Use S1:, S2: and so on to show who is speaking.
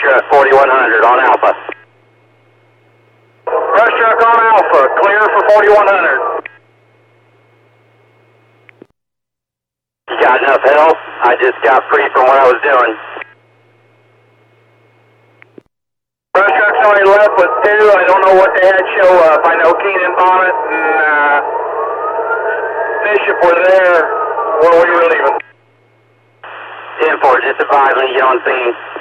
S1: truck 4100 on Alpha.
S2: Brush truck on Alpha, clear for 4100.
S1: You got enough help? I just got free from what I was doing.
S2: Brush truck's only left with 2. I don't know what they had show up. I know Keenan Bonnet and Bishop were there. Where were you leaving?
S1: 10-4, just advise when you get on scene.